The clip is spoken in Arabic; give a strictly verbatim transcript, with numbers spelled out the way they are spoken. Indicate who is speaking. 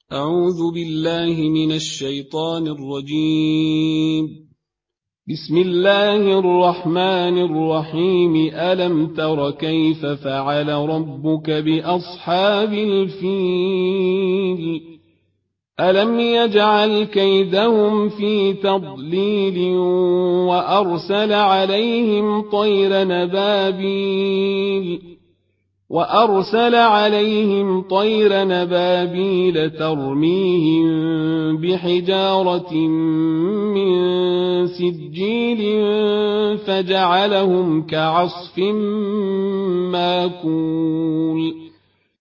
Speaker 1: أعوذ بالله من الشيطان الرجيم. بسم الله الرحمن الرحيم. ألم تر كيف فعل ربك بأصحاب الفيل؟ ألم يجعل كيدهم في تضليل وأرسل عليهم طير نبابيل وأرسل عليهم طير نبابيل ترميهم بحجارة من سجيل فجعلهم كعصف ماكول.